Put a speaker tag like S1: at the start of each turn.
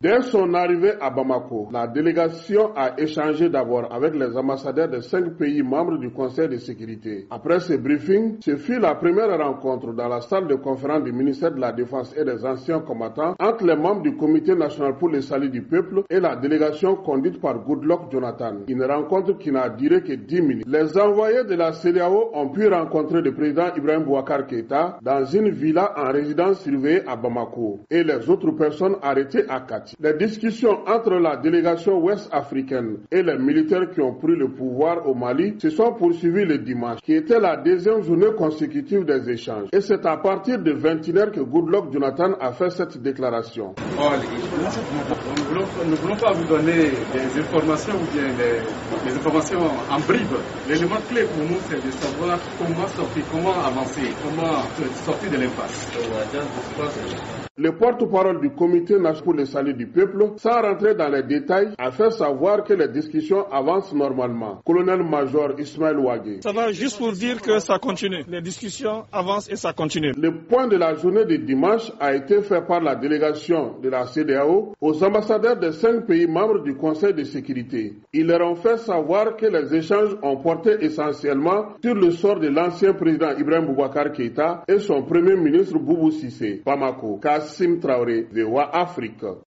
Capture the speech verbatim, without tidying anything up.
S1: Dès son arrivée à Bamako, la délégation a échangé d'abord avec les ambassadeurs des cinq pays membres du Conseil de sécurité. Après ce briefing, ce fut la première rencontre dans la salle de conférence du ministère de la Défense et des anciens combattants entre les membres du Comité national pour le salut du peuple et la délégation conduite par Goodluck Jonathan. Une rencontre qui n'a duré que dix minutes. Les envoyés de la C E D E A O ont pu rencontrer le président Ibrahim Boubacar Keïta dans une villa en résidence surveillée à Bamako et les autres personnes arrêtées à Kati. Les discussions entre la délégation ouest-africaine et les militaires qui ont pris le pouvoir au Mali se sont poursuivies le dimanche, qui était la deuxième journée consécutive des échanges. Et c'est à partir de vingt et une heures que Goodluck Jonathan a fait cette déclaration.
S2: Oh, nous ne voulons pas vous donner des informations ou bien des, des informations en bribes. L'élément clé pour nous, c'est de savoir comment sortir, comment avancer, comment sortir de l'impasse.
S1: Le porte-parole du Comité national pour le salut du peuple, sans rentrer dans les détails, a fait savoir que les discussions avancent normalement. Colonel-major Ismaël Ouagé.
S3: Ça va juste pour dire que ça continue. Les discussions avancent et ça continue.
S1: Le point de la journée de dimanche a été fait par la délégation de la C E D E A O aux ambassadeurs des cinq pays membres du Conseil de sécurité. Ils leur ont fait savoir que les échanges ont porté essentiellement sur le sort de l'ancien président Ibrahim Boubacar Keïta et son premier ministre Boubou Cissé. Bamako. Kassim Traoré, V O A Afrique.